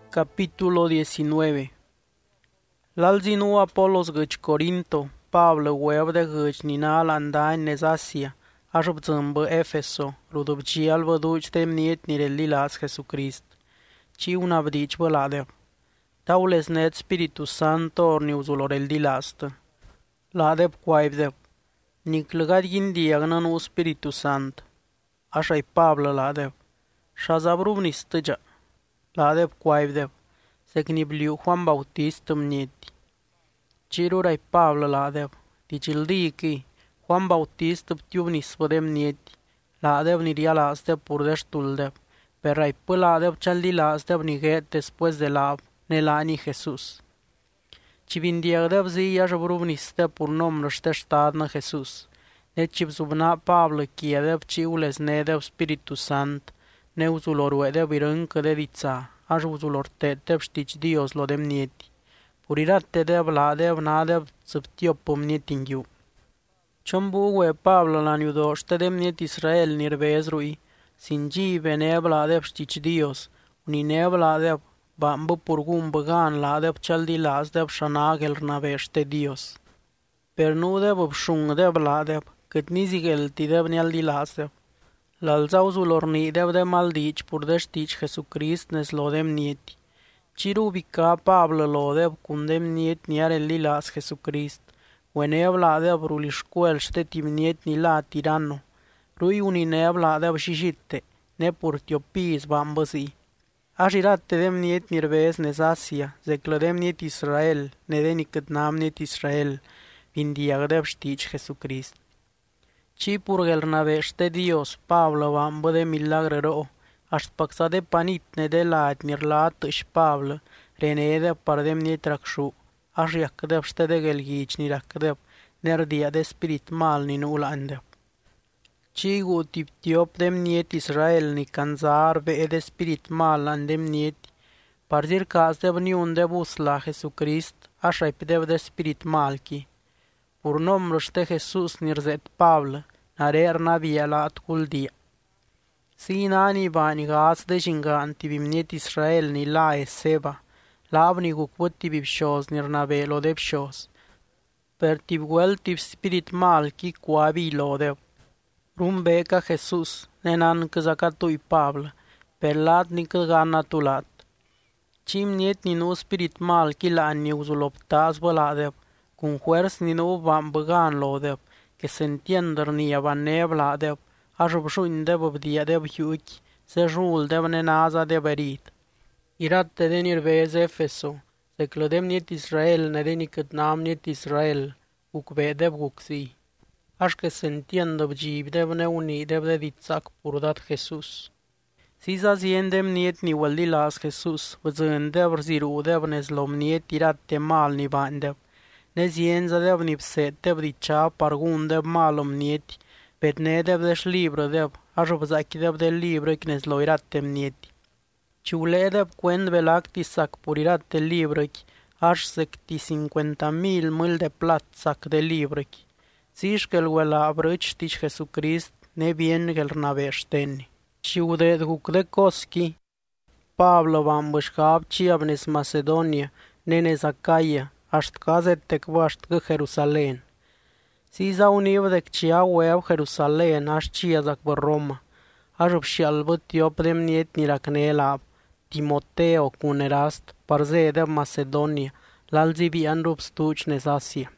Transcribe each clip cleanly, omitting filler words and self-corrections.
Capítulo 19. Lalzinu Apolos găci Corinto, Pablo web de găci nina landani nez Asia, aș bzâmbă Efeso, rudubci al văduci temniet nirelli las Jesucrist. Ci un abdici băladev. Taules net Spiritus Santo orniuzulor el dilastă. Ladev quaibdev. Niclăgat gindiagna nu Spiritus Sant. Așa-i Pablo ladev. Șazabruvni stăgea. Ladev quaibdev. Secnibliu Juan Bautista mnieti. Cirurai Pablo ladev. Dicildiki Juan Bautista ptiuvni svădem mnieti. Ladev niria lastev purdestuldev. Perrai păladev chaldi lastev niget después de la nelani Jesús. Civindiagdev zi aș vruvniste pur nom rășteștadnă Jesús. Neci subna Pablo chiedev ciules nedev Spiritus Sant. Neuzulor uedev irâncă de dița. Aș uzulor tetev știci Dios lo demnieti. Purirat tedev ladev nadev săptio pomnietingiu. Ciombugue Pablo la niudoște demniet Israel nirvezrui. Singi venev ladev știci Dios. Uninev ladev bambă purgum băgan ladev chaldi lasdev șanagel navește Dios. Per nudev obșungdev ladev, cât nizigel tidev nealdi lasdev. Lalzauzulor nidev de maldici purdeștici Jesucrist nes lodem nieti. Cirubica Pablo lodev cundem niet niarelli las Jesucrist. Uenev ladev rulișcuel ștetim niet ni la tirano. Rui uninev ladev șișite, nepurtiopis bambăzi. Ajirat tedem niet nirvez nes Asia, zeclădem niet Israel, nedeni cât n-am niet Israel, vindiagdev știci Jesucrist. Ci purgel navește Dios, Pablo bambă de milagre ro, aștpăxa de panit nede lat nirlat își Pablo, renede pardem niet rakșu, aș iacdev ște de gelghici nirakdev, nerdia de spirit mal ninul andev. Ci gutiptiop dem niet Israel ni canzar ve de spirit mal andem niet, parzir casdev ni unde bus la Jesucrist, așa-i pedev de spirit malchi. Pur nom răște Jesus nirzet Pablo, narer navia la atculdia. Sin ani vani gas de jingan tibim niet Israel ni la eseba, labni gucvut tibib șos nir navelo de șos. Per tibguel tib spirit malchi quabi lodev. Rumbeca Jesus, nenan căzacatui Pablo, per lat ni căgana tulat. Cim niet ni nu spirit malchi la niuzul optas băladev, cum huers ni nu vam băgan lodev, que se entiender ni avanev ladev, ajubșuindev obdiadev hiuchi, se juldev nenaza de berit. Irate de nirvez Efeso, se clădem niet Israel, nedeni cât n-am niet Israel, ucvedev guxi. Aș că se entiendă bjibdev neunidev de ditsac purdat Jesus. Siza ziendem niet ni waldi las Jesus, văzândev zirudev nezlom niet irate mal ni bandev. Nezienzadev ni psetev dicea pargundev malom nieti, bet nedev deș libredev, aș văzachidev de libre knezlo iratem nieti. Ciuledev cuend velacti sac purirate librechi, aș secti 50.000 mâl de plat sac de librechi. Zici că l-uela brăci știci Jesucrist, ne bien că l-naveșteni. Ciudet guc de coschi, Pablo v-am bășcap ci abnes Macedonia, nene Zacaia, așt cazet te kvașt că Jerusalem. Siza univ de cia uev Jerusalem, aș cia zac bă Roma. Aș și albă tiop dem niet niracnelab, Timoteo cun erast, parze de Macedonia, lalzibian rup stuci nes Asia.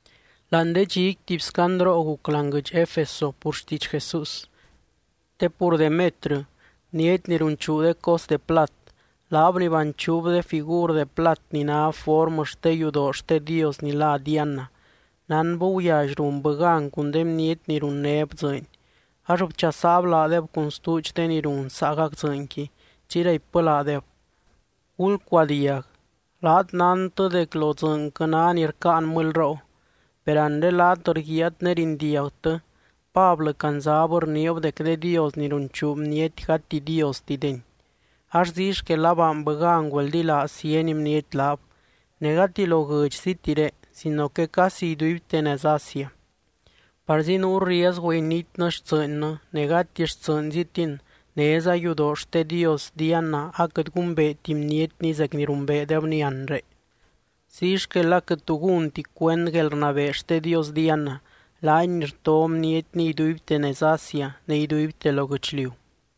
Landecic tip scandro o cuclangăci Efeso, pur știci Jesus. Te pur de metră, niet nirunciu de cos de plat, lab ni banciub de figur de plat, ni na formă ște iudoște Dios ni la Diana. Nan băuiaj rum băgan cundem niet nirun neb zăni. Așup ceasab ladev cum stuci de nirun sagac zănchi, cirei păladev. Ul quadiac, lat nantă de clozâncă na nircan mâl rău. Perande lat orgiat nerindiaută, Pablo canzabăr niov de de Dios nirunciub niet hati Dios tideni. Aș zici că la bam băgan goldi la sienim niet lab, negati lo găci sitire, sino que casi duipte nes Asia. Parzin ur ries goinit năș țănnă, negati eș țânzitin, neza yudo shte Dios Diana akat gumbe timniet ni zegni rumbe debni anre. Sishke lakat tugun ti kwen gelrnabe shte Dios Diana, la nirtom niet ni iduibte nezasia, ne iduibte logachliu.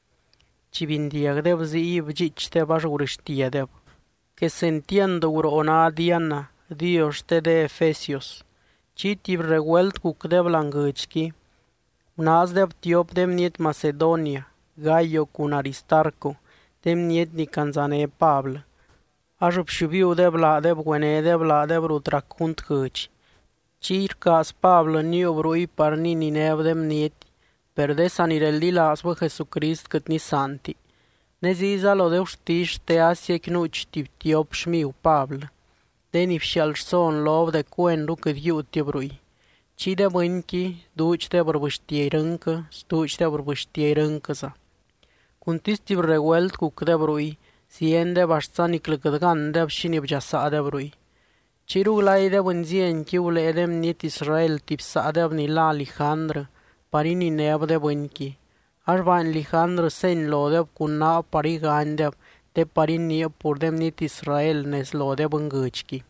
Chibindiag deb zi ibjich deb ashurishtia deb. Que se entienda urona Diana, Dios te de Efesios. Chitib revuelt kuk deb langachki. Unaz deb tiop dem niet Macedonia, Gaio kun Aristarco, dem niet ni kanzane Pablo. Ashub shubiu deb la deb gwene deb la deb rutrakunt gach. Chirkas Pablo ni obrui parni ni neb dem niet, per de sanirelli lasbo Jesucrist cât ni santi. Neziza lo deu știș te asie knuch tip tiop shmiu Pablo. Den ifshal son lov de cuen ru cât iu tiebrui. Ci de bănchi, duci de bărbăștiei râncă, stuci de bărbăștiei râncăza. Cuntis tip revuelt cu de brui, sien de bașțani clăcădgan de și nibjasa de brui. Ciru lai de bănzien chiule edem niet Israel tip sa de ni la Alejandro, parini neb de bănchi. Aș va Alejandro sen lodeb cu na pari gandeb, de parin nie purdem niet Israel nes lodeb îngăchki.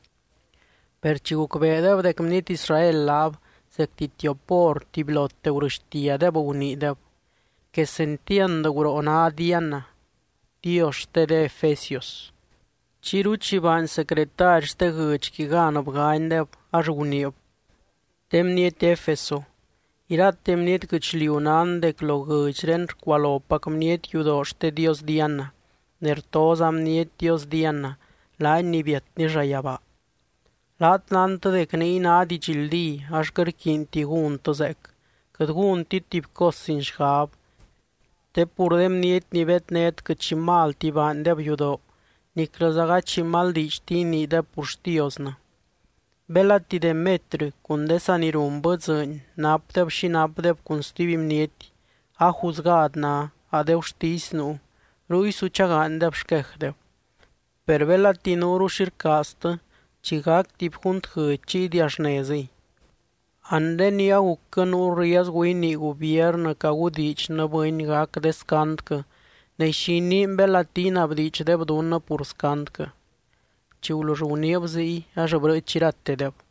Perciu cvedeb de niet Israel lab, sectitiopor tiblot te urăștia de unideb, que se entienda urona Diana, Dios te de Efesios. Ciru ciban secretari ste găchki ganab gandeb, aș unib. Temniet Efeso. Irat temniet găchliunan de clogăchren qualopa cămniet iudoște Dios Diana, nertos amniet Dios Diana, la nibiet nijayaba. Lat nantă de cnei nadi gildi, aș gărchinti guntă zec, cât gunti tip cosin șhab, te purdem niet nibet net cât cimal tiban de iudo, ni crăzaga cimal diști ni de puștiosnă. Belati de metru, cunde sanirum băzăni, napteb și napteb cun stivim nieti, a huzgat na, adeu știs nu, rui suceagandeb șkehdeb. Per belati nuru șircastă, cigak tip hunt hăci diașnezii. Ande nia ucă nu rias guini guvernă ca udici nă băini gak de scandcă, ne și nim belati nabdici de bdună pur scandcă. Ciulu junieb zi, a jăbră cirate deb.